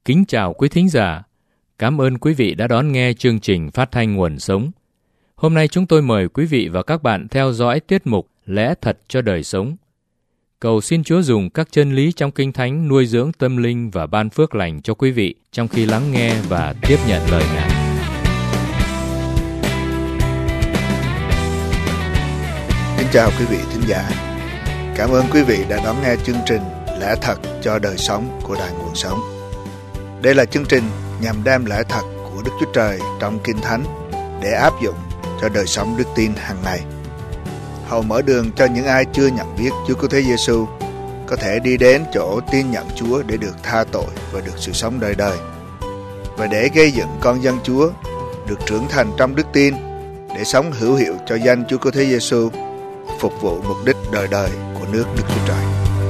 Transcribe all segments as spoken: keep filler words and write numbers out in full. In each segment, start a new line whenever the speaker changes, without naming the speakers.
Kính chào quý thính giả. Cảm ơn quý vị đã đón nghe chương trình phát thanh Nguồn Sống. Hôm nay chúng tôi mời quý vị và các bạn theo dõi tiết mục Lẽ Thật cho Đời Sống. Cầu xin Chúa dùng các chân lý trong Kinh Thánh nuôi dưỡng tâm linh và ban phước lành cho quý vị trong khi lắng nghe và tiếp nhận lời Ngài.
Kính chào quý vị thính giả. Cảm ơn quý vị đã đón nghe chương trình Lẽ Thật cho Đời Sống của Đài Nguồn Sống. Đây là chương trình nhằm đem lẽ thật của Đức Chúa Trời trong Kinh Thánh để áp dụng cho đời sống đức tin hàng ngày. Hầu mở đường cho những ai chưa nhận biết Chúa Cứu Thế Giêsu có thể đi đến chỗ tin nhận Chúa để được tha tội và được sự sống đời đời, và để gây dựng con dân Chúa được trưởng thành trong đức tin để sống hữu hiệu cho danh Chúa Cứu Thế Giêsu, phục vụ mục đích đời đời của nước Đức Chúa Trời.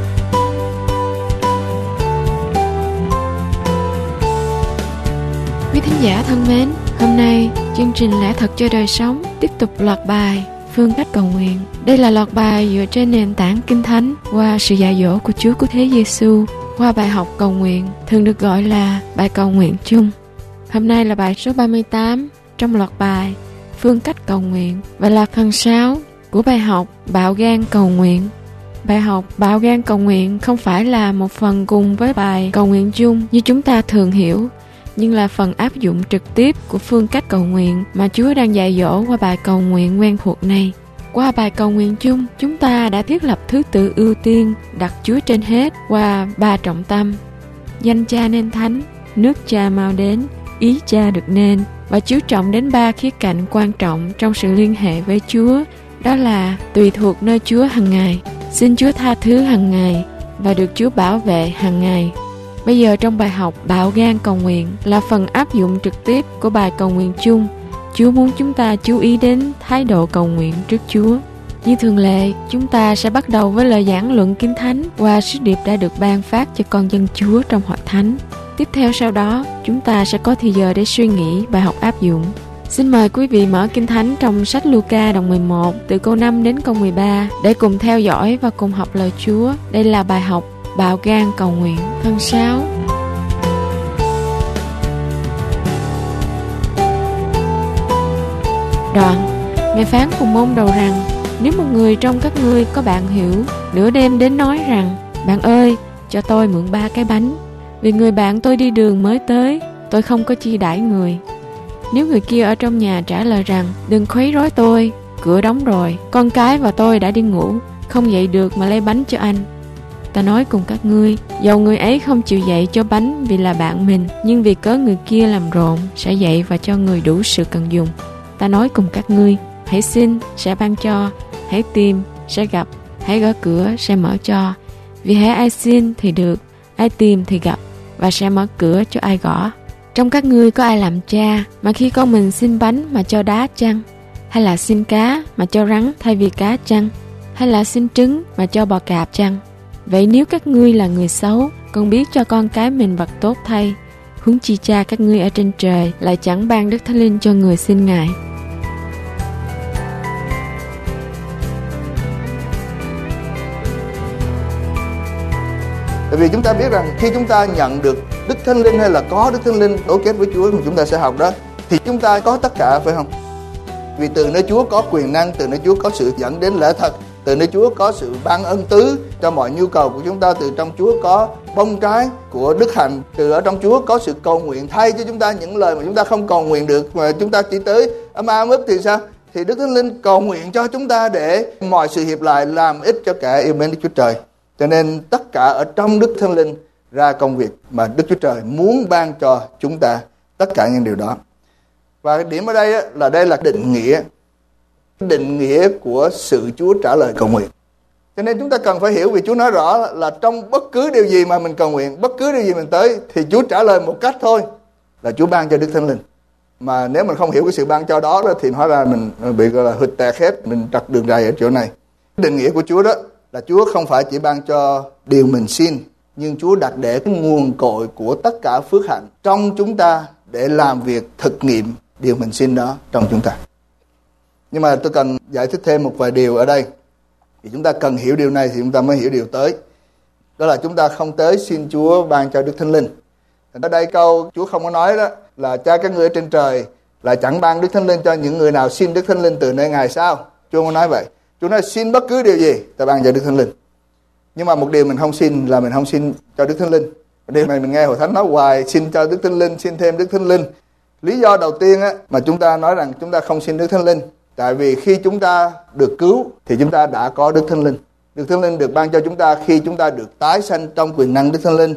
Quý thính giả thân mến, hôm nay chương trình Lẽ Thật cho Đời Sống tiếp tục loạt bài Phương cách cầu nguyện. Đây là loạt bài dựa trên nền tảng Kinh Thánh qua sự dạy dỗ của Chúa Cứu Thế Giêsu qua bài học cầu nguyện, thường được gọi là bài cầu nguyện chung. Hôm nay là bài số ba mươi tám trong loạt bài Phương cách cầu nguyện và là phần sáu của bài học Bạo gan cầu nguyện. Bài học Bạo gan cầu nguyện không phải là một phần cùng với bài cầu nguyện chung như chúng ta thường hiểu, nhưng là phần áp dụng trực tiếp của phương cách cầu nguyện mà Chúa đang dạy dỗ qua bài cầu nguyện quen thuộc này. Qua bài cầu nguyện chung, chúng ta đã thiết lập thứ tự ưu tiên, đặt Chúa trên hết qua ba trọng tâm: danh Cha nên thánh, nước Cha mau đến, ý Cha được nên, và chú trọng đến ba khía cạnh quan trọng trong sự liên hệ với Chúa, đó là tùy thuộc nơi Chúa hàng ngày, xin Chúa tha thứ hàng ngày và được Chúa bảo vệ hàng ngày. Bây giờ trong bài học Bạo gan cầu nguyện là phần áp dụng trực tiếp của bài cầu nguyện chung. Chúa muốn chúng ta chú ý đến thái độ cầu nguyện trước Chúa. Như thường lệ, chúng ta sẽ bắt đầu với lời giảng luận Kinh Thánh qua sứ điệp đã được ban phát cho con dân Chúa trong hội thánh. Tiếp theo sau đó, chúng ta sẽ có thời giờ để suy nghĩ bài học áp dụng. Xin mời quý vị mở Kinh Thánh trong sách Luca đoạn mười một từ câu năm đến câu mười ba để cùng theo dõi và cùng học lời Chúa. Đây là bài học Bạo gan cầu nguyện phần sáu. Đoạn, Ngài phán cùng môn đồ rằng: nếu một người trong các ngươi có bạn hiểu, nửa đêm đến nói rằng: bạn ơi, cho tôi mượn ba cái bánh, vì người bạn tôi đi đường mới tới, tôi không có chi đãi người. Nếu người kia ở trong nhà trả lời rằng: đừng khuấy rối tôi, cửa đóng rồi, con cái và tôi đã đi ngủ, không dậy được mà lấy bánh cho anh. Ta nói cùng các ngươi, dầu người ấy không chịu dậy cho bánh vì là bạn mình, nhưng vì cớ người kia làm rộn, sẽ dậy và cho người đủ sự cần dùng. Ta nói cùng các ngươi, hãy xin, sẽ ban cho, hãy tìm, sẽ gặp, hãy gõ cửa, sẽ mở cho. Vì hễ ai xin thì được, ai tìm thì gặp, và sẽ mở cửa cho ai gõ. Trong các ngươi có ai làm cha, mà khi con mình xin bánh mà cho đá chăng? Hay là xin cá mà cho rắn thay vì cá chăng? Hay là xin trứng mà cho bò cạp chăng? Vậy nếu các ngươi là người xấu, còn biết cho con cái mình vật tốt thay, huống chi Cha các ngươi ở trên trời lại chẳng ban Đức Thánh Linh cho người xin Ngài.
Bởi vì chúng ta biết rằng khi chúng ta nhận được Đức Thánh Linh hay là có Đức Thánh Linh nối kết với Chúa mà chúng ta sẽ học đó, thì chúng ta có tất cả, phải không? Vì từ nơi Chúa có quyền năng, từ nơi Chúa có sự dẫn đến lẽ thật, từ nơi Chúa có sự ban ân tứ cho mọi nhu cầu của chúng ta, từ trong Chúa có bông trái của đức hạnh, từ ở trong Chúa có sự cầu nguyện thay cho chúng ta những lời mà chúng ta không cầu nguyện được, mà chúng ta chỉ tới ấm ấm ức thì sao? Thì Đức Thánh Linh cầu nguyện cho chúng ta để mọi sự hiệp lại làm ích cho kẻ yêu mến Đức Chúa Trời. Cho nên tất cả ở trong Đức Thánh Linh ra công việc mà Đức Chúa Trời muốn ban cho chúng ta, tất cả những điều đó. Và điểm ở đây là đây là định nghĩa, định nghĩa của sự Chúa trả lời cầu nguyện. Cho nên chúng ta cần phải hiểu, vì Chúa nói rõ là trong bất cứ điều gì mà mình cầu nguyện, bất cứ điều gì mình tới, thì Chúa trả lời một cách thôi, là Chúa ban cho Đức Thánh Linh. Mà nếu mình không hiểu cái sự ban cho đó, đó thì hóa ra mình bị gọi là hụt tẹt hết, mình trật đường rầy ở chỗ này. Định nghĩa của Chúa đó là Chúa không phải chỉ ban cho điều mình xin, nhưng Chúa đặt để cái nguồn cội của tất cả phước hạnh trong chúng ta để làm việc thực nghiệm điều mình xin đó trong chúng ta. Nhưng mà tôi cần giải thích thêm một vài điều ở đây. Thì chúng ta cần hiểu điều này thì chúng ta mới hiểu điều tới. Đó là chúng ta không tới xin Chúa ban cho Đức Thánh Linh. Ở đây câu Chúa không có nói đó là cha các ngươi ở trên trời là chẳng ban Đức Thánh Linh cho những người nào xin Đức Thánh Linh từ nơi Ngài sao? Chúa không có nói vậy. Chúa nói xin bất cứ điều gì ta ban cho Đức Thánh Linh. Nhưng mà một điều mình không xin là mình không xin cho Đức Thánh Linh. Điều này mình nghe Hội Thánh nói hoài, xin cho Đức Thánh Linh, xin thêm Đức Thánh Linh. Lý do đầu tiên á, mà chúng ta nói rằng chúng ta không xin Đức Thánh Linh, tại vì khi chúng ta được cứu thì chúng ta đã có Đức Thánh Linh. Đức Thánh Linh được ban cho chúng ta khi chúng ta được tái sanh trong quyền năng Đức Thánh Linh,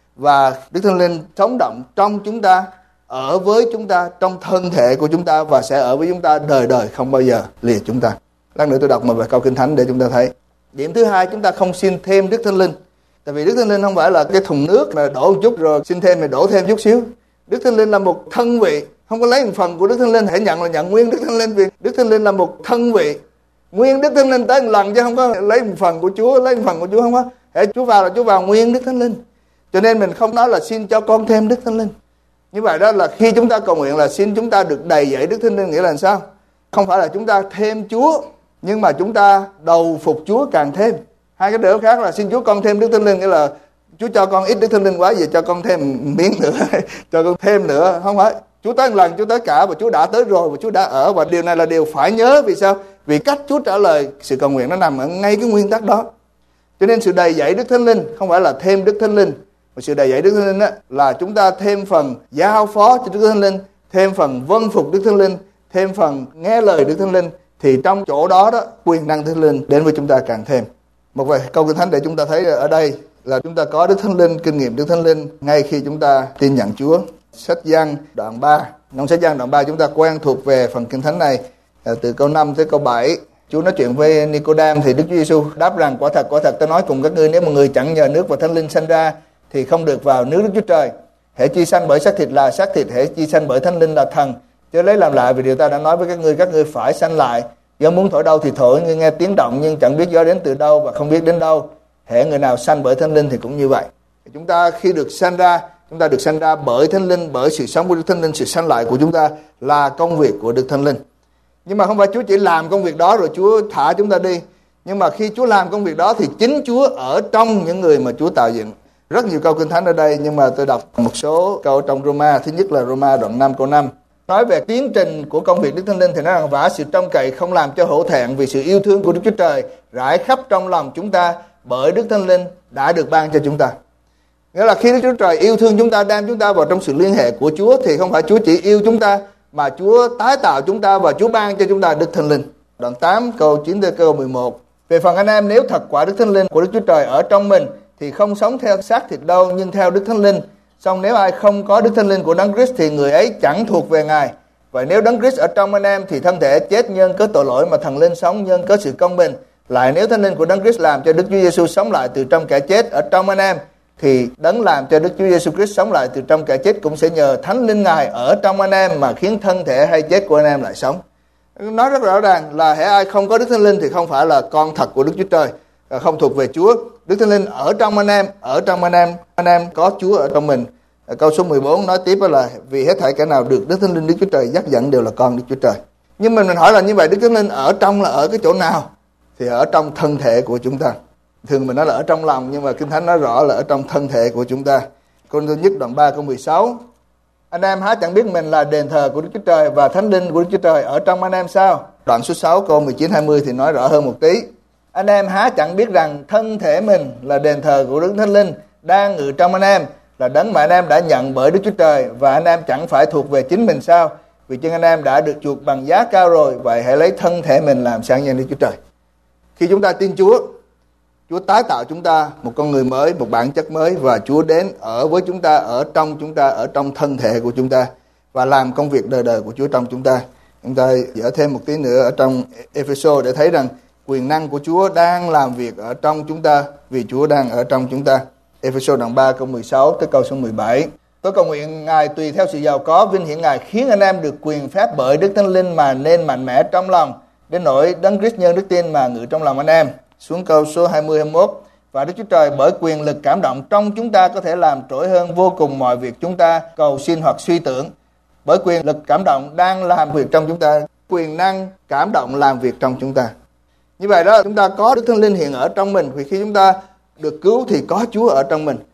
và Đức Thánh Linh sống động trong chúng ta, ở với chúng ta, trong thân thể của chúng ta, và sẽ ở với chúng ta đời đời không bao giờ lìa chúng ta. Lát nữa tôi đọc một vài câu Kinh Thánh để chúng ta thấy. Điểm thứ hai, chúng ta không xin thêm Đức Thánh Linh. Tại vì Đức Thánh Linh không phải là cái thùng nước là đổ một chút rồi xin thêm thì đổ thêm chút xíu. Đức Thánh Linh là một thân vị, không có lấy một phần của Đức Thánh Linh hãy nhận là nhận nguyên Đức Thánh Linh, vì Đức Thánh Linh là một thân vị. Nguyên Đức Thánh Linh tới một lần chứ không có lấy một phần của Chúa, lấy một phần của Chúa không có. Hễ Chúa vào là Chúa vào nguyên Đức Thánh Linh. Cho nên mình không nói là xin cho con thêm Đức Thánh Linh. Như vậy đó là khi chúng ta cầu nguyện là xin chúng ta được đầy dẫy Đức Thánh Linh, nghĩa là sao? Không phải là chúng ta thêm Chúa, nhưng mà chúng ta đầu phục Chúa càng thêm. Hai cái điều khác là xin Chúa con thêm Đức Thánh Linh, nghĩa là Chúa cho con ít Đức Thánh Linh quá, vậy cho con thêm miếng nữa, cho con thêm nữa. Không phải. Chúa tới một lần, Chúa tới cả, và Chúa đã tới rồi, và Chúa đã ở. Và điều này là điều phải nhớ. Vì sao? Vì cách Chúa trả lời sự cầu nguyện nó nằm ở ngay cái nguyên tắc đó. Cho nên sự đầy dẫy Đức Thánh Linh không phải là thêm Đức Thánh Linh, mà sự đầy dẫy Đức Thánh Linh đó là chúng ta thêm phần giao phó cho Đức Thánh Linh, thêm phần vâng phục Đức Thánh Linh, thêm phần nghe lời Đức Thánh Linh. Thì trong chỗ đó đó quyền năng Đức Thánh Linh đến với chúng ta càng thêm. Một vài câu Kinh Thánh để chúng ta thấy ở đây là chúng ta có Đức Thánh Linh, kinh nghiệm Đức Thánh Linh ngay khi chúng ta tin nhận Chúa. Sách Giăng đoạn ba, trong sách Giăng đoạn ba chúng ta quen thuộc về phần Kinh Thánh này, từ câu năm tới câu bảy. Chúa nói chuyện với Nicôđêm thì Đức Chúa Giêsu đáp rằng: quả thật quả thật tôi nói cùng các ngươi, nếu một người chẳng nhờ nước và Thánh Linh sanh ra thì không được vào nước Đức Chúa Trời. Hễ chi sanh bởi xác thịt là xác thịt, hễ chi sanh bởi Thánh Linh là thần. Chớ lấy làm lại vì điều ta đã nói với các ngươi, các ngươi phải sanh lại. Gió muốn thổi đâu thì thổi, ngươi nghe tiếng động nhưng chẳng biết gió đến từ đâu và không biết đến đâu. Hễ người nào sanh bởi Thánh Linh thì cũng như vậy. Chúng ta khi được sanh ra, chúng ta được sanh ra bởi Thánh Linh, bởi sự sống của Đức Thánh Linh. Sự sanh lại của chúng ta là công việc của Đức Thánh Linh. Nhưng mà không phải Chúa chỉ làm công việc đó rồi Chúa thả chúng ta đi. Nhưng mà khi Chúa làm công việc đó thì chính Chúa ở trong những người mà Chúa tạo dựng. Rất nhiều câu Kinh Thánh ở đây, nhưng mà tôi đọc một số câu trong Roma. Thứ nhất là Roma đoạn năm câu năm. Nói về tiến trình của công việc Đức Thánh Linh thì nói rằng: vả sự trông cậy không làm cho hổ thẹn, vì sự yêu thương của Đức Chúa Trời rải khắp trong lòng chúng ta bởi Đức Thánh Linh đã được ban cho chúng ta. Nghĩa là khi Đức Chúa Trời yêu thương chúng ta, đem chúng ta vào trong sự liên hệ của Chúa, thì không phải Chúa chỉ yêu chúng ta, mà Chúa tái tạo chúng ta và Chúa ban cho chúng ta Đức Thánh Linh. Đoạn tám câu chín tới câu mười một. Về phần anh em, nếu thật quả Đức Thánh Linh của Đức Chúa Trời ở trong mình thì không sống theo xác thịt đâu, nhưng theo Đức Thánh Linh. Song nếu ai không có Đức Thánh Linh của Đấng Christ thì người ấy chẳng thuộc về Ngài. Vậy nếu Đấng Christ ở trong anh em thì thân thể chết nhân cớ tội lỗi, mà thần linh sống nhân cớ sự công bình. Lại nếu Thánh Linh của Đấng Christ làm cho Đức Chúa Giêsu sống lại từ trong kẻ chết ở trong anh em, thì Đấng làm cho Đức Chúa Giêsu Christ sống lại từ trong kẻ chết cũng sẽ nhờ Thánh Linh Ngài ở trong anh em mà khiến thân thể hay chết của anh em lại sống. Nói rất rõ ràng là hễ ai không có Đức Thánh Linh thì không phải là con thật của Đức Chúa Trời, không thuộc về Chúa. Đức Thánh Linh ở trong anh em, ở trong anh em, anh em có Chúa ở trong mình. Câu số mười bốn nói tiếp là: vì hết thảy kẻ nào được Đức Thánh Linh Đức Chúa Trời dắt dẫn đều là con Đức Chúa Trời. Nhưng mình mình hỏi là như vậy Đức Thánh Linh ở trong là ở cái chỗ nào? Thì ở trong thân thể của chúng ta. Thường mình nói là ở trong lòng, nhưng mà Kinh Thánh nói rõ là ở trong thân thể của chúng ta. Câu thứ nhất đoạn ba câu mười sáu. Anh em há chẳng biết mình là đền thờ của Đức Chúa Trời và Thánh Linh của Đức Chúa Trời ở trong anh em sao? Đoạn số sáu câu mười chín hai mươi thì nói rõ hơn một tí. Anh em há chẳng biết rằng thân thể mình là đền thờ của Đức Thánh Linh đang ngự trong anh em, là đấng mà anh em đã nhận bởi Đức Chúa Trời, và anh em chẳng phải thuộc về chính mình sao? Vì chân anh em đã được chuộc bằng giá cao rồi, vậy hãy lấy thân thể mình làm sáng nhân Đức Chúa Trời. Khi chúng ta tin Chúa, Chúa tái tạo chúng ta một con người mới, một bản chất mới, và Chúa đến ở với chúng ta, ở trong chúng ta, ở trong thân thể của chúng ta, và làm công việc đời đời của Chúa trong chúng ta. Chúng ta dở thêm một tí nữa ở trong Ephesos để thấy rằng quyền năng của Chúa đang làm việc ở trong chúng ta, vì Chúa đang ở trong chúng ta. Ephesos đoạn ba câu mười sáu tới câu số mười bảy. Tôi cầu nguyện Ngài tùy theo sự giàu có vinh hiển Ngài khiến anh em được quyền phép bởi Đức Thánh Linh mà nên mạnh mẽ trong lòng, đến nỗi Đấng Christ nhân đức tin mà ngự trong lòng anh em. Xuống câu số hai mươi hai mươi mốt. Và Đức Chúa Trời bởi quyền lực cảm động trong chúng ta có thể làm trỗi hơn vô cùng mọi việc chúng ta cầu xin hoặc suy tưởng. Bởi quyền lực cảm động đang làm việc trong chúng ta, quyền năng cảm động làm việc trong chúng ta. Như vậy đó, chúng ta có Đức Thánh Linh hiện ở trong mình. Vì khi chúng ta được cứu thì có Chúa ở trong mình.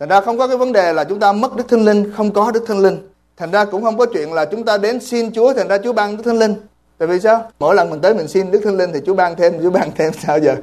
Thành ra không có cái vấn đề là chúng ta mất Đức Thánh Linh, không có Đức Thánh Linh. Thành ra cũng không có chuyện là chúng ta đến xin Chúa, thành ra Chúa ban Đức Thánh Linh. Tại vì sao? Mỗi lần mình tới mình xin Đức Thánh Linh thì Chúa ban thêm, Chúa ban thêm sao giờ?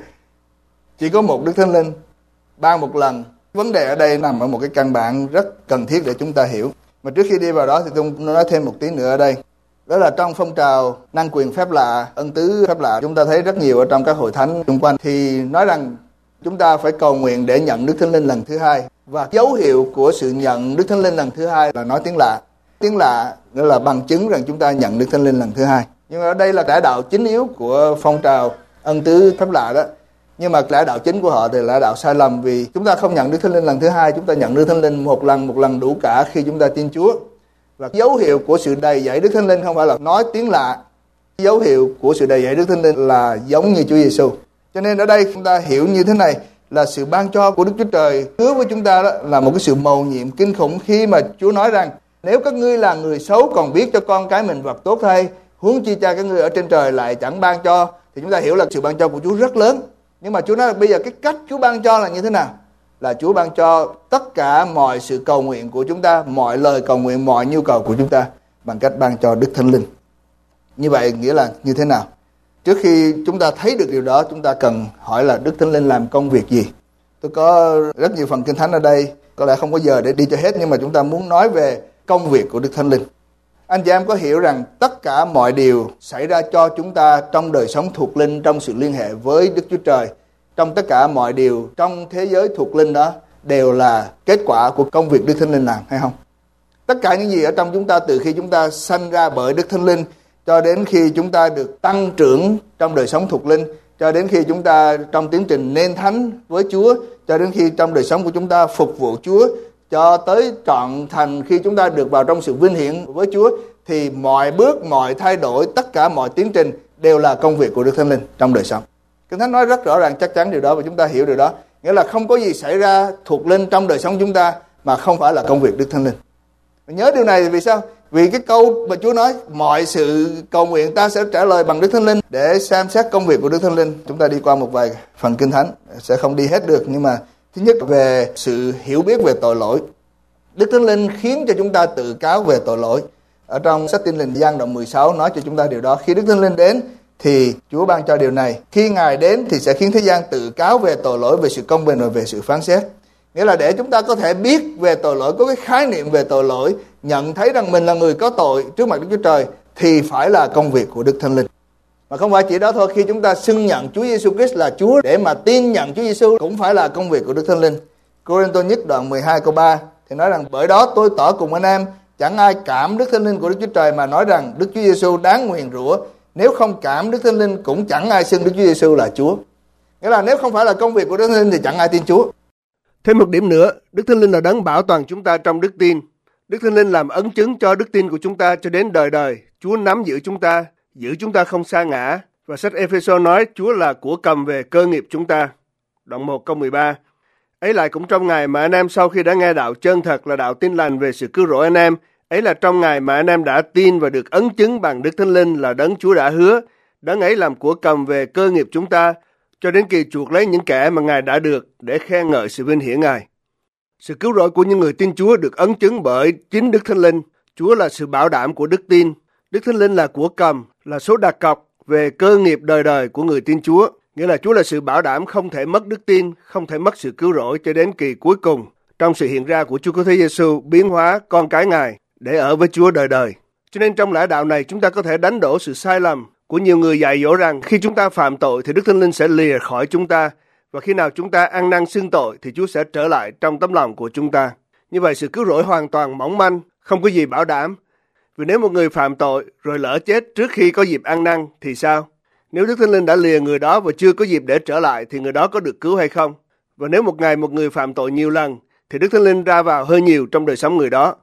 Chỉ có một Đức Thánh Linh, ban một lần. Vấn đề ở đây nằm ở một cái căn bản rất cần thiết để chúng ta hiểu. Mà trước khi đi vào đó thì tôi nói thêm một tí nữa ở đây. Đó là trong phong trào năng quyền phép lạ, ân tứ phép lạ, chúng ta thấy rất nhiều ở trong các hội thánh xung quanh. Thì nói rằng chúng ta phải cầu nguyện để nhận Đức Thánh Linh lần thứ hai. Và dấu hiệu của sự nhận Đức Thánh Linh lần thứ hai là nói tiếng lạ. Tiếng lạ nghĩa là bằng chứng rằng chúng ta nhận Đức Thánh Linh lần thứ hai. Nhưng mà ở đây là lẽ đạo chính yếu của phong trào ân tứ phép lạ đó. Nhưng mà lẽ đạo chính của họ thì là lẽ đạo sai lầm, vì chúng ta không nhận Đức Thánh Linh lần thứ hai, chúng ta nhận Đức Thánh Linh một lần, một lần đủ cả khi chúng ta tin Chúa. Và dấu hiệu của sự đầy dẫy Đức Thánh Linh không phải là nói tiếng lạ. Dấu hiệu của sự đầy dẫy Đức Thánh Linh là giống như Chúa Giêsu. Cho nên ở đây chúng ta hiểu như thế này, là sự ban cho của Đức Chúa Trời hứa với chúng ta đó là một cái sự mầu nhiệm kinh khủng, khi mà Chúa nói rằng nếu các ngươi là người xấu còn biết cho con cái mình vật tốt thay, huống chi Cha các ngươi ở trên trời lại chẳng ban cho, thì chúng ta hiểu là sự ban cho của Chúa rất lớn. Nhưng mà Chúa nói là bây giờ cái cách Chúa ban cho là như thế nào? Là Chúa ban cho tất cả mọi sự cầu nguyện của chúng ta, mọi lời cầu nguyện, mọi nhu cầu của chúng ta bằng cách ban cho Đức Thánh Linh. Như vậy nghĩa là như thế nào? Trước khi chúng ta thấy được điều đó, chúng ta cần hỏi là Đức Thánh Linh làm công việc gì? Tôi có rất nhiều phần Kinh Thánh ở đây, có lẽ không có giờ để đi cho hết, nhưng mà chúng ta muốn nói về công việc của Đức Thánh Linh. Anh chị em có hiểu rằng tất cả mọi điều xảy ra cho chúng ta trong đời sống thuộc linh, trong sự liên hệ với Đức Chúa Trời, trong tất cả mọi điều trong thế giới thuộc linh đó đều là kết quả của công việc Đức Thánh Linh làm, hay không? Tất cả những gì ở trong chúng ta, từ khi chúng ta sanh ra bởi Đức Thánh Linh cho đến khi chúng ta được tăng trưởng trong đời sống thuộc linh, cho đến khi chúng ta trong tiến trình nên thánh với Chúa, cho đến khi trong đời sống của chúng ta phục vụ Chúa, cho tới trọn thành khi chúng ta được vào trong sự vinh hiển với Chúa, thì mọi bước, mọi thay đổi, tất cả mọi tiến trình đều là công việc của Đức Thánh Linh trong đời sống. Kinh Thánh nói rất rõ ràng, chắc chắn điều đó và chúng ta hiểu điều đó. Nghĩa là không có gì xảy ra thuộc linh trong đời sống chúng ta mà không phải là công việc Đức Thánh Linh. Nhớ điều này vì sao? Vì cái câu mà Chúa nói mọi sự cầu nguyện ta sẽ trả lời bằng Đức Thánh Linh. Để xem xét công việc của Đức Thánh Linh, chúng ta đi qua một vài phần Kinh Thánh, sẽ không đi hết được, nhưng mà thứ nhất về sự hiểu biết về tội lỗi. Đức Thánh Linh khiến cho chúng ta tự cáo về tội lỗi. Ở trong sách Tin Lành Giăng đoạn mười sáu nói cho chúng ta điều đó. Khi Đức Thánh Linh đến thì Chúa ban cho điều này. Khi Ngài đến thì sẽ khiến thế gian tự cáo về tội lỗi, về sự công bình và về sự phán xét. Nghĩa là để chúng ta có thể biết về tội lỗi, có cái khái niệm về tội lỗi, nhận thấy rằng mình là người có tội trước mặt Đức Chúa Trời, thì phải là công việc của Đức Thánh Linh. Mà không phải chỉ đó thôi, khi chúng ta xưng nhận Chúa Giêsu Christ là Chúa, để mà tin nhận Chúa Giêsu cũng phải là công việc của Đức Thánh Linh. Cô-rinh-tô nhất đoạn mười hai câu ba thì nói rằng bởi đó tôi tỏ cùng anh em, chẳng ai cảm Đức Thánh Linh của Đức Chúa Trời mà nói rằng Đức Chúa Giêsu đáng nguyền rủa. Nếu không cảm Đức Thánh Linh cũng chẳng ai xưng Đức Chúa Giêsu là Chúa. Nghĩa là nếu không phải là công việc của Đức Thánh Linh thì chẳng ai tin Chúa.
Thêm một điểm nữa, Đức Thánh Linh là đấng bảo toàn chúng ta trong đức tin. Đức Thánh Linh làm ấn chứng cho đức tin của chúng ta cho đến đời đời. Chúa nắm giữ chúng ta, giữ chúng ta không sa ngã. Và sách Ê-phê-sô nói Chúa là của cầm về cơ nghiệp chúng ta. Đoạn một câu mười ba. Ấy lại cũng trong ngày mà anh em sau khi đã nghe đạo chân thật là đạo tin lành về sự cứu rỗi anh em, ấy là trong ngày mà anh em đã tin và được ấn chứng bằng Đức Thánh Linh là đấng Chúa đã hứa, đấng ấy làm của cầm về cơ nghiệp chúng ta, cho đến kỳ chuộc lấy những kẻ mà Ngài đã được để khen ngợi sự vinh hiển Ngài. Sự cứu rỗi của những người tin Chúa được ấn chứng bởi chính Đức Thánh Linh. Chúa là sự bảo đảm của đức tin. Đức Thánh Linh là của cầm, là số đặt cọc về cơ nghiệp đời đời của người tin Chúa. Nghĩa là Chúa là sự bảo đảm không thể mất đức tin, không thể mất sự cứu rỗi cho đến kỳ cuối cùng, trong sự hiện ra của Chúa Cứu Thế Giêsu biến hóa con cái Ngài để ở với Chúa đời đời. Cho nên trong lẽ đạo này chúng ta có thể đánh đổ sự sai lầm của nhiều người dạy dỗ rằng khi chúng ta phạm tội thì Đức Thánh Linh sẽ lìa khỏi chúng ta, và khi nào chúng ta ăn năn xưng tội thì Chúa sẽ trở lại trong tấm lòng của chúng ta. Như vậy sự cứu rỗi hoàn toàn mỏng manh, không có gì bảo đảm. Vì nếu một người phạm tội rồi lỡ chết trước khi có dịp ăn năn thì sao? Nếu Đức Thánh Linh đã lìa người đó và chưa có dịp để trở lại thì người đó có được cứu hay không? Và nếu một ngày một người phạm tội nhiều lần thì Đức Thánh Linh ra vào hơi nhiều trong đời sống người đó.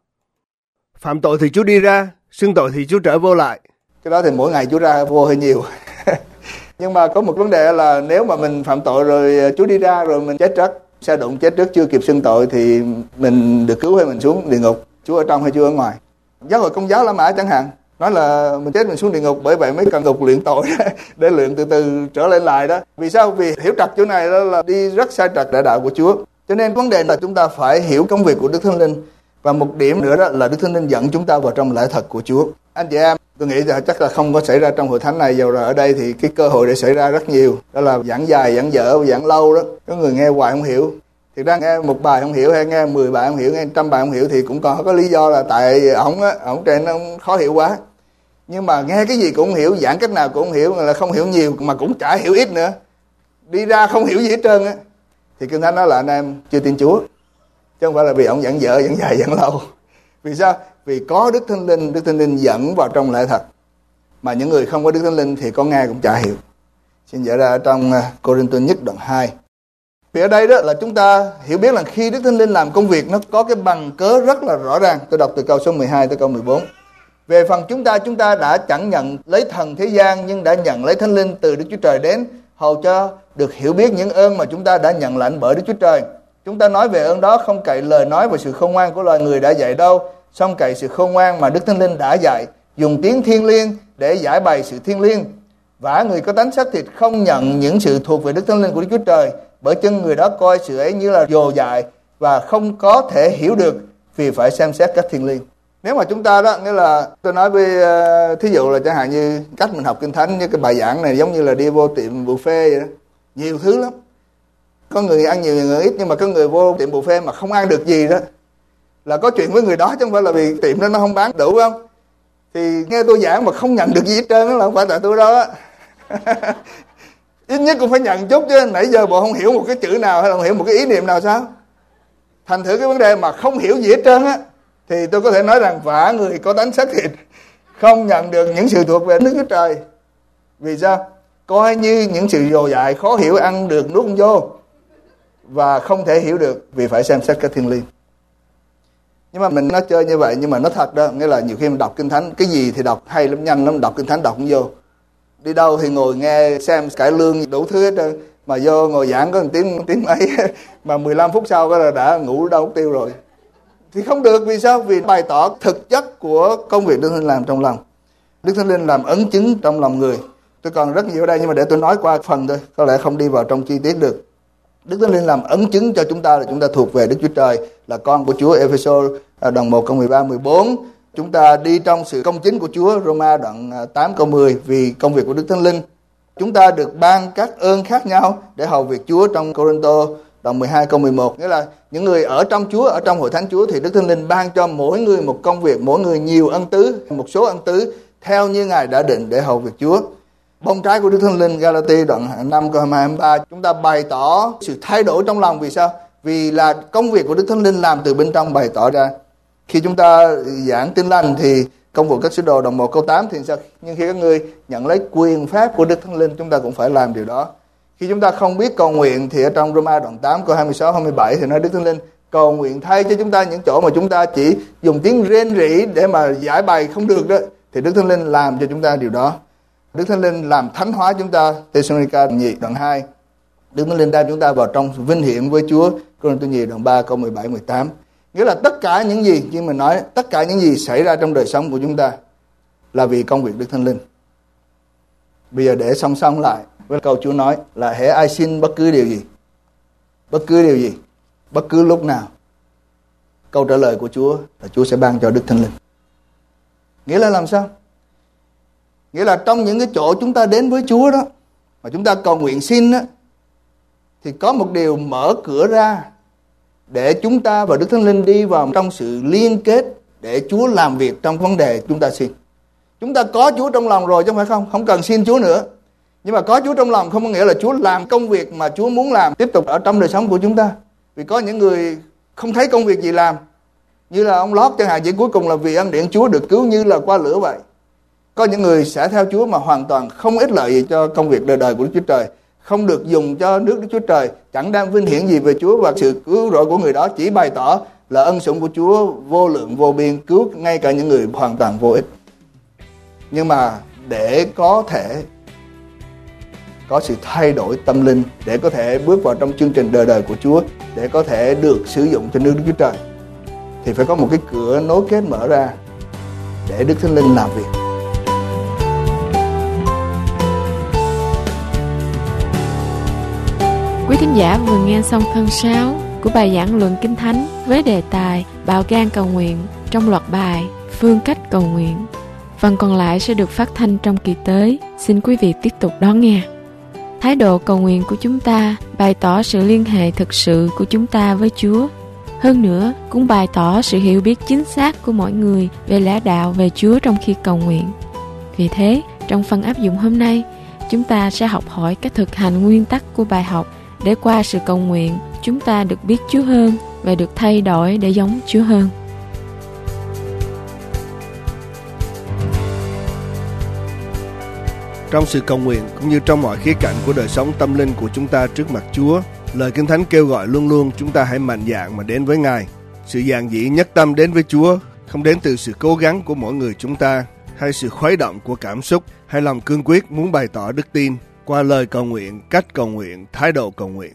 Phạm tội thì Chúa đi ra, xưng tội thì Chúa trở vô lại.
Cái đó thì mỗi ngày Chúa ra vô hơi nhiều. Nhưng mà có một vấn đề là nếu mà mình phạm tội rồi Chúa đi ra rồi mình chết trước, xe đụng chết trước chưa kịp xưng tội thì mình được cứu hay mình xuống địa ngục? Chúa ở trong hay Chúa ở ngoài? Giáo hội Công giáo La Mã chẳng hạn nói là mình chết mình xuống địa ngục, bởi vậy mới cần ngục luyện tội để luyện từ từ trở lên lại đó. Vì sao? Vì hiểu trật chỗ này đó là đi rất sai trật đại đạo của Chúa. Cho nên vấn đề là chúng ta phải hiểu công việc của Đức Thánh Linh. Và một điểm nữa đó là Đức Thánh Linh dẫn chúng ta vào trong lẽ thật của Chúa. Anh chị em, tôi nghĩ là chắc là không có xảy ra trong hội thánh này, giờ rồi ở đây thì cái cơ hội để xảy ra rất nhiều. Đó là giảng dài, giảng dở, giảng lâu đó. Có người nghe hoài không hiểu. Thì ra nghe một bài không hiểu hay nghe mười bài không hiểu, nghe trăm bài không hiểu thì cũng có có lý do là tại ổng á, ổng trên nó khó hiểu quá. Nhưng mà nghe cái gì cũng không hiểu, giảng cách nào cũng không hiểu, là không hiểu nhiều mà cũng chả hiểu ít nữa. Đi ra không hiểu gì hết trơn á. Thì Kinh Thánh nói là anh em chưa tin Chúa. Chứ không phải là vì ổng giảng dở, giảng dài, giảng lâu. Vì sao? Vì có Đức Thánh Linh, Đức Thánh Linh dẫn vào trong lẽ thật. Mà những người không có Đức Thánh Linh thì có nghe cũng chả hiểu. Xin giải ra trong Cô-rinh-tô nhất đoạn hai. Vì ở đây đó là chúng ta hiểu biết là khi Đức Thánh Linh làm công việc nó có cái bằng cớ rất là rõ ràng. Tôi đọc từ câu số mười hai tới câu mười bốn. Về phần chúng ta, chúng ta đã chẳng nhận lấy thần thế gian nhưng đã nhận lấy Thánh Linh từ Đức Chúa Trời đến, hầu cho được hiểu biết những ơn mà chúng ta đã nhận lãnh bởi Đức Chúa Trời. Chúng ta nói về ơn đó không cậy lời nói và sự khôn ngoan của loài người đã dạy đâu, song cậy sự khôn ngoan mà Đức Thánh Linh đã dạy, dùng tiếng thiên liêng để giải bày sự thiên liêng. Vả người có tánh xác thịt không nhận những sự thuộc về Đức Thánh Linh của Đức Chúa Trời, bởi chân người đó coi sự ấy như là dồ dại và không có thể hiểu được, vì phải xem xét các thiên liêng. Nếu mà chúng ta đó, nghĩa là tôi nói với uh, thí dụ là chẳng hạn như cách mình học Kinh Thánh, như cái bài giảng này giống như là đi vô tiệm buffet vậy đó, nhiều thứ lắm. Có người ăn nhiều, người ít, nhưng mà có người vô tiệm buffet mà không ăn được gì đó là có chuyện với người đó, chứ không phải là vì tiệm đó nó không bán đủ không. Thì nghe tôi giảng mà không nhận được gì hết trơn đó là không phải tại tôi đó. Ít nhất cũng phải nhận chút chứ, nãy giờ bộ không hiểu một cái chữ nào hay là không hiểu một cái ý niệm nào sao. Thành thử cái vấn đề mà không hiểu gì hết trơn á, thì tôi có thể nói rằng vả người có tánh xác thịt không nhận được những sự thuộc về Đức Chúa Trời. Vì sao? Coi như những sự dồ dại khó hiểu, ăn được nuốt không vô, và không thể hiểu được, vì phải xem xét các thiên liêng. Nhưng mà mình nói chơi như vậy, nhưng mà nó thật đó, nghĩa là nhiều khi mình đọc Kinh Thánh, cái gì thì đọc hay lắm, nhanh lắm, đọc Kinh Thánh đọc không vô. Đi đâu thì ngồi nghe xem cải lương đủ thứ hết trơn, mà vô ngồi giảng có một tiếng tiếng mấy mà mười lăm phút sau cái là đã ngủ đâu mất tiêu rồi. Thì không được. Vì sao? Vì bày tỏ thực chất của công việc Đức Thánh Linh làm trong lòng. Đức Thánh Linh làm ấn chứng trong lòng người. Tôi còn rất nhiều ở đây, nhưng mà để tôi nói qua phần thôi, có lẽ không đi vào trong chi tiết được. Đức Thánh Linh làm ấn chứng cho chúng ta là chúng ta thuộc về Đức Chúa Trời, là con của Chúa. Ê-phê-sô đoạn một câu mười ba mười bốn. Chúng ta đi trong sự công chính của Chúa. Roma đoạn tám câu mười, vì công việc của Đức Thánh Linh. Chúng ta được ban các ơn khác nhau để hầu việc Chúa trong Cô-rinh-tô đoạn mười hai câu mười một. Nghĩa là những người ở trong Chúa, ở trong hội thánh Chúa, thì Đức Thánh Linh ban cho mỗi người một công việc, mỗi người nhiều ân tứ, một số ân tứ theo như Ngài đã định để hầu việc Chúa. Bông trái của Đức Thánh Linh, Ga-la-ti đoạn năm câu hai mươi hai hai mươi ba, chúng ta bày tỏ sự thay đổi trong lòng. Vì sao? Vì là công việc của Đức Thánh Linh làm từ bên trong bày tỏ ra. Khi chúng ta giảng tin lành thì công vụ các sứ đồ đoạn một câu tám thì sao? Nhưng khi các ngươi nhận lấy quyền phép của Đức Thánh Linh, chúng ta cũng phải làm điều đó. Khi chúng ta không biết cầu nguyện thì ở trong Roma đoạn tám câu hai mươi sáu hai mươi bảy thì nói Đức Thánh Linh cầu nguyện thay cho chúng ta những chỗ mà chúng ta chỉ dùng tiếng rên rỉ để mà giải bày không được đó, thì Đức Thánh Linh làm cho chúng ta điều đó. Đức Thánh Linh làm thánh hóa chúng ta. Thê-sa-lô-ni-ca nhì đoạn hai. Đức Thánh Linh đem chúng ta vào trong vinh hiển với Chúa. Cô-rinh-tô nhì đoạn ba câu mười bảy mười tám. Nghĩa là tất cả những gì, như mình nói, tất cả những gì xảy ra trong đời sống của chúng ta là vì công việc Đức Thánh Linh. Bây giờ để song song lại với câu Chúa nói là hễ ai xin bất cứ điều gì, bất cứ điều gì, bất cứ lúc nào, câu trả lời của Chúa là Chúa sẽ ban cho Đức Thánh Linh. Nghĩa là làm sao? Nghĩa là trong những cái chỗ chúng ta đến với Chúa đó, mà chúng ta cầu nguyện xin đó, thì có một điều mở cửa ra để chúng ta và Đức Thánh Linh đi vào trong sự liên kết để Chúa làm việc trong vấn đề chúng ta xin. Chúng ta có Chúa trong lòng rồi chứ không phải không, không cần xin Chúa nữa. Nhưng mà có Chúa trong lòng không có nghĩa là Chúa làm công việc mà Chúa muốn làm tiếp tục ở trong đời sống của chúng ta. Vì có những người không thấy công việc gì làm, như là ông Lót chẳng hạn, chỉ cuối cùng là vì ân điển Chúa được cứu như là qua lửa vậy. Có những người sẽ theo Chúa mà hoàn toàn không ích lợi gì cho công việc đời đời của Đức Chúa Trời, không được dùng cho nước Đức Chúa Trời, chẳng đang vinh hiển gì về Chúa, và sự cứu rỗi của người đó chỉ bày tỏ là ân sủng của Chúa vô lượng vô biên, cứu ngay cả những người hoàn toàn vô ích. Nhưng mà để có thể có sự thay đổi tâm linh, để có thể bước vào trong chương trình đời đời của Chúa, để có thể được sử dụng cho nước Đức Chúa Trời, thì phải có một cái cửa nối kết mở ra để Đức Thánh Linh làm việc.
Quý thính giả vừa nghe xong phần sáu của bài giảng luận Kinh Thánh với đề tài bạo gan cầu nguyện trong loạt bài Phương cách cầu nguyện. Phần còn lại sẽ được phát thanh trong kỳ tới. Xin quý vị tiếp tục đón nghe. Thái độ cầu nguyện của chúng ta bày tỏ sự liên hệ thực sự của chúng ta với Chúa. Hơn nữa, cũng bày tỏ sự hiểu biết chính xác của mỗi người về lẽ đạo về Chúa trong khi cầu nguyện. Vì thế, trong phần áp dụng hôm nay, chúng ta sẽ học hỏi cách thực hành nguyên tắc của bài học để qua sự cầu nguyện, chúng ta được biết Chúa hơn và được thay đổi để giống Chúa hơn.
Trong sự cầu nguyện cũng như trong mọi khía cạnh của đời sống tâm linh của chúng ta trước mặt Chúa, lời Kinh Thánh kêu gọi luôn luôn chúng ta hãy mạnh dạn mà đến với Ngài. Sự dạn dĩ nhất tâm đến với Chúa không đến từ sự cố gắng của mỗi người chúng ta, hay sự khuấy động của cảm xúc, hay lòng cương quyết muốn bày tỏ đức tin qua lời cầu nguyện, cách cầu nguyện, thái độ cầu nguyện.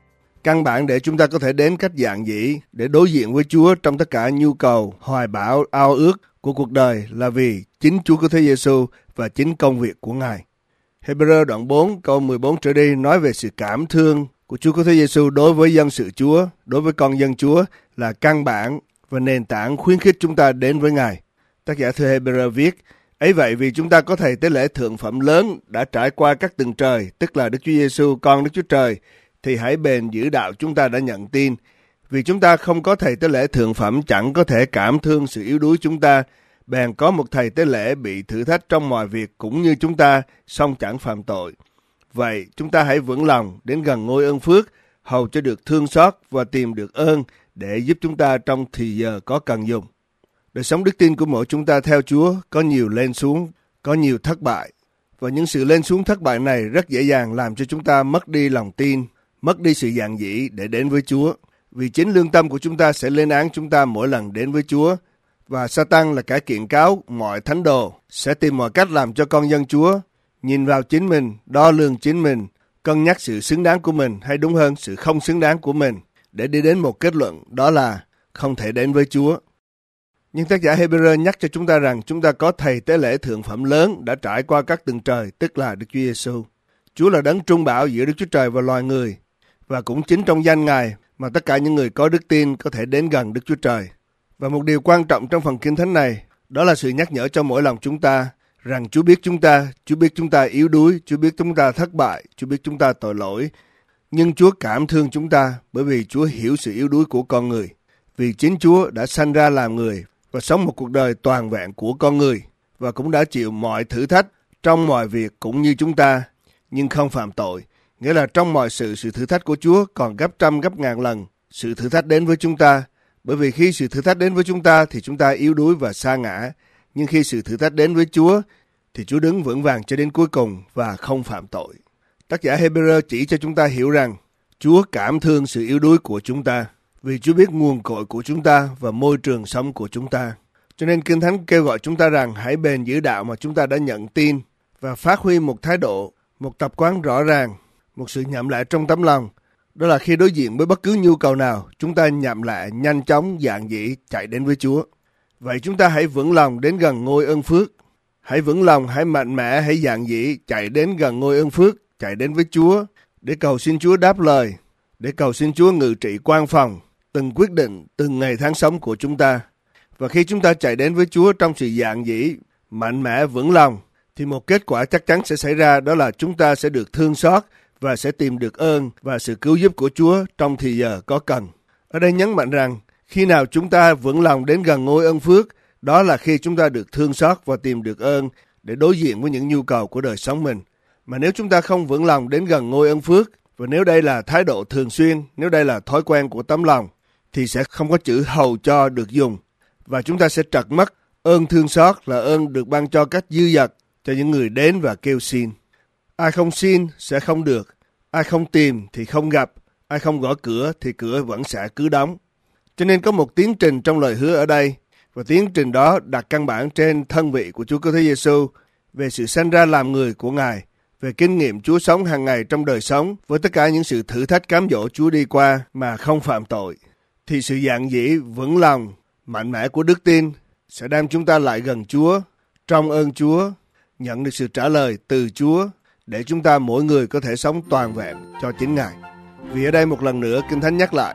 Căn bản để chúng ta có thể đến cách dạn dĩ để đối diện với Chúa trong tất cả nhu cầu, hoài bão, ao ước của cuộc đời là vì chính Chúa Cứu Thế Giêsu và chính công việc của Ngài. Hebrew đoạn bốn câu mười bốn trở đi nói về sự cảm thương của Chúa Cứu Thế Giêsu đối với dân sự Chúa, đối với con dân Chúa là căn bản và nền tảng khuyến khích chúng ta đến với Ngài. Tác giả thư Hebrew viết: ấy vậy vì chúng ta có thầy tế lễ thượng phẩm lớn đã trải qua các tầng trời, tức là Đức Chúa Giêsu, con Đức Chúa Trời, thì hãy bền giữ đạo chúng ta đã nhận tin. Vì chúng ta không có thầy tế lễ thượng phẩm chẳng có thể cảm thương sự yếu đuối chúng ta, bèn có một thầy tế lễ bị thử thách trong mọi việc cũng như chúng ta, song chẳng phạm tội. Vậy chúng ta hãy vững lòng đến gần ngôi ơn phước, hầu cho được thương xót và tìm được ơn để giúp chúng ta trong thì giờ có cần dùng. Đời sống đức tin của mỗi chúng ta theo Chúa có nhiều lên xuống, có nhiều thất bại. Và những sự lên xuống thất bại này rất dễ dàng làm cho chúng ta mất đi lòng tin, mất đi sự dạn dĩ để đến với Chúa. Vì chính lương tâm của chúng ta sẽ lên án chúng ta mỗi lần đến với Chúa. Và Sa-tan là kẻ kiện cáo mọi thánh đồ, sẽ tìm mọi cách làm cho con dân Chúa nhìn vào chính mình, đo lường chính mình, cân nhắc sự xứng đáng của mình, hay đúng hơn sự không xứng đáng của mình, để đi đến một kết luận, đó là không thể đến với Chúa. Nhưng tác giả Hebrew nhắc cho chúng ta rằng chúng ta có thầy tế lễ thượng phẩm lớn đã trải qua các tầng trời, tức là Đức Chúa Giêsu. Chúa là đấng trung bảo giữa Đức Chúa Trời và loài người, và cũng chính trong danh Ngài mà tất cả những người có đức tin có thể đến gần Đức Chúa Trời. Và một điều quan trọng trong phần Kinh Thánh này, đó là sự nhắc nhở cho mỗi lòng chúng ta rằng Chúa biết chúng ta, Chúa biết chúng ta yếu đuối, Chúa biết chúng ta thất bại, Chúa biết chúng ta tội lỗi. Nhưng Chúa cảm thương chúng ta bởi vì Chúa hiểu sự yếu đuối của con người. Vì chính Chúa đã sanh ra làm người và sống một cuộc đời toàn vẹn của con người, và cũng đã chịu mọi thử thách trong mọi việc cũng như chúng ta, nhưng không phạm tội. Nghĩa là trong mọi sự, sự thử thách của Chúa còn gấp trăm gấp ngàn lần sự thử thách đến với chúng ta. Bởi vì khi sự thử thách đến với chúng ta thì chúng ta yếu đuối và sa ngã. Nhưng khi sự thử thách đến với Chúa thì Chúa đứng vững vàng cho đến cuối cùng và không phạm tội. Tác giả Hebrew chỉ cho chúng ta hiểu rằng Chúa cảm thương sự yếu đuối của chúng ta, vì Chúa biết nguồn cội của chúng ta và môi trường sống của chúng ta. Cho nên Kinh Thánh kêu gọi chúng ta rằng hãy bền giữ đạo mà chúng ta đã nhận tin và phát huy một thái độ, một tập quán rõ ràng, một sự nhậm lại trong tấm lòng. Đó là khi đối diện với bất cứ nhu cầu nào, chúng ta nhậm lại nhanh chóng, dạn dĩ chạy đến với Chúa. Vậy chúng ta hãy vững lòng đến gần ngôi ơn phước. Hãy vững lòng, hãy mạnh mẽ, hãy dạn dĩ chạy đến gần ngôi ơn phước, chạy đến với Chúa để cầu xin Chúa đáp lời, để cầu xin Chúa ngự trị quan phòng từng quyết định, từng ngày tháng sống của chúng ta. Và khi chúng ta chạy đến với Chúa trong sự dạn dĩ, mạnh mẽ, vững lòng, thì một kết quả chắc chắn sẽ xảy ra, đó là chúng ta sẽ được thương xót và sẽ tìm được ơn và sự cứu giúp của Chúa trong thì giờ có cần. Ở đây nhấn mạnh rằng, khi nào chúng ta vững lòng đến gần ngôi ơn phước, đó là khi chúng ta được thương xót và tìm được ơn để đối diện với những nhu cầu của đời sống mình. Mà nếu chúng ta không vững lòng đến gần ngôi ơn phước, và nếu đây là thái độ thường xuyên, nếu đây là thói quen của tấm lòng, thì sẽ không có chữ hầu cho được dùng. Và chúng ta sẽ trật mất ơn thương xót là ơn được ban cho cách dư dật cho những người đến và kêu xin. Ai không xin sẽ không được, ai không tìm thì không gặp, ai không gõ cửa thì cửa vẫn sẽ cứ đóng. Cho nên có một tiến trình trong lời hứa ở đây, và tiến trình đó đặt căn bản trên thân vị của Chúa Cứu Thế Giêsu, về sự sanh ra làm người của Ngài, về kinh nghiệm Chúa sống hàng ngày trong đời sống với tất cả những sự thử thách cám dỗ Chúa đi qua mà không phạm tội. Thì sự dạn dĩ, vững lòng, mạnh mẽ của đức tin sẽ đem chúng ta lại gần Chúa, trong ơn Chúa, nhận được sự trả lời từ Chúa, để chúng ta mỗi người có thể sống toàn vẹn cho chính Ngài. Vì ở đây một lần nữa Kinh Thánh nhắc lại,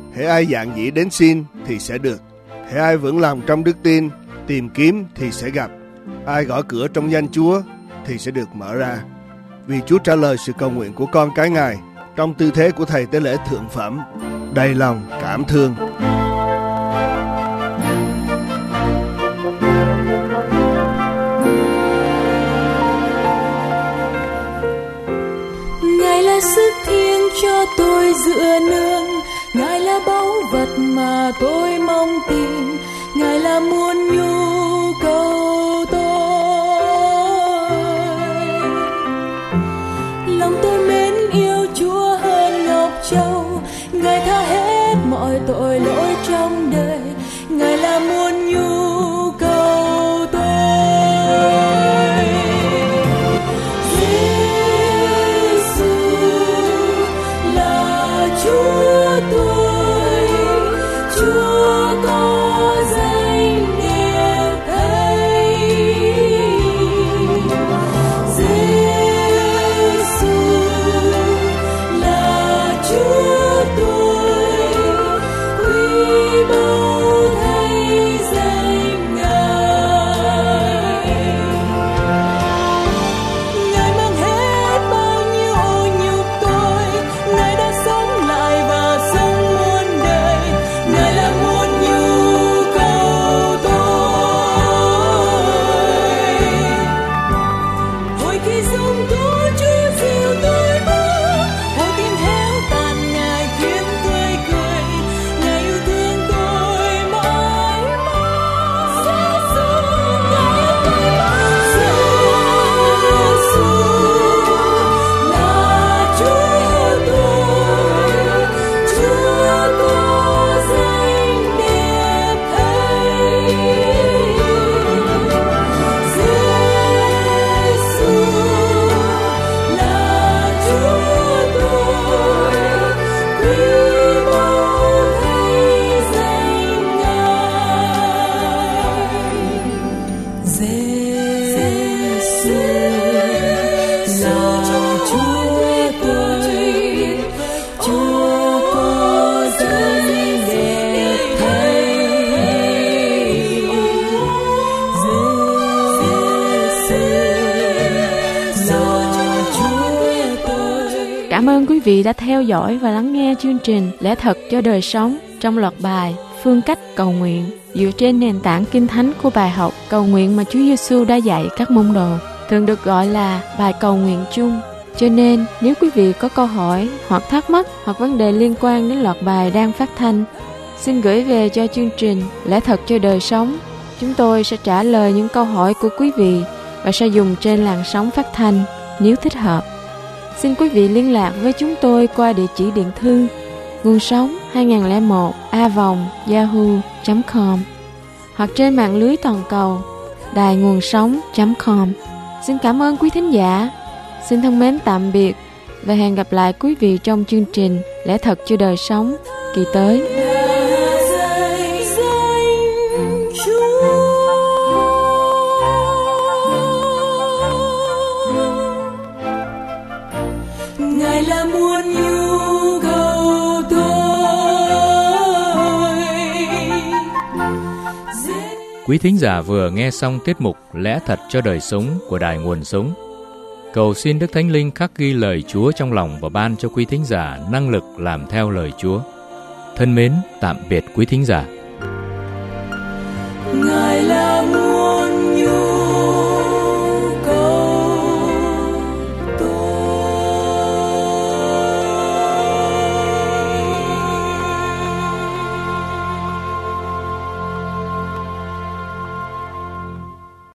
Hễ ai dạn dĩ đến xin thì sẽ được. Hễ ai vững lòng trong đức tin, tìm kiếm thì sẽ gặp. Ai gõ cửa trong danh Chúa thì sẽ được mở ra. Vì Chúa trả lời sự cầu nguyện của con cái Ngài trong tư thế của thầy tế lễ thượng phẩm, đầy lòng cảm thương.
Ngài là sức thiêng cho tôi dựa nương, Ngài là báu vật mà tôi mong tìm, Ngài là muôn nhu cầu tôi. Lòng tôi mến yêu Chúa hơn ngọc châu, Ngài tha hết mọi tội lỗi trong đời, Ngài là muôn nhu cầu tôi. Giê-xu là Chúa tôi, Chúa có danh đẹp thay. Giê-xu là Chúa tôi, quý báu thay danh Ngài. Ngài mang hết bao nhiêu ô nhục tôi, Ngài đã sống lại và sống muôn đời, Ngài là muôn nhu cầu tôi. Hồi khi sống tố Chúa dìu tôi bước, hồi tim héo tàn Ngài khiến tươi cười, Ngài yêu thương tôi mãi mãi. Giê-xu Ngài yêu tôi mãi. Giê-xu là Chúa tôi, Chúa có danh đẹp thay. Giê-xu là Chúa tôi, quý báu thay danh Ngài. Giê-xu là Chúa tôi, Chúa có danh đẹp thay. Giê-xu là Chúa tôi.
Cảm ơn quý vị đã theo dõi và lắng nghe chương trình Lẽ Thật cho Đời Sống trong loạt bài Phương Cách Cầu Nguyện dựa trên nền tảng Kinh Thánh của bài học cầu nguyện mà Chúa Giêsu đã dạy các môn đồ, thường được gọi là bài cầu nguyện chung. Cho nên, nếu quý vị có câu hỏi hoặc thắc mắc hoặc vấn đề liên quan đến loạt bài đang phát thanh, xin gửi về cho chương trình Lẽ Thật cho Đời Sống. Chúng tôi sẽ trả lời những câu hỏi của quý vị và sẽ dùng trên làn sóng phát thanh nếu thích hợp. Xin quý vị liên lạc với chúng tôi qua địa chỉ điện thư nguồn sống hai không một a vòng yahoo chấm com hoặc trên mạng lưới toàn cầu đài nguồn sống chấm com. Xin cảm ơn quý thính giả. Xin thân mến tạm biệt và hẹn gặp lại quý vị trong chương trình Lẽ Thật cho Đời Sống kỳ tới.
Ngài là muôn nhu cầu tôi.
Quý thính giả vừa nghe xong tiết mục Lẽ Thật cho Đời Sống của Đài Nguồn Sống. Cầu xin Đức Thánh Linh khắc ghi lời Chúa trong lòng và ban cho quý thính giả năng lực làm theo lời Chúa. Thân mến, tạm biệt quý thính giả.
Ngài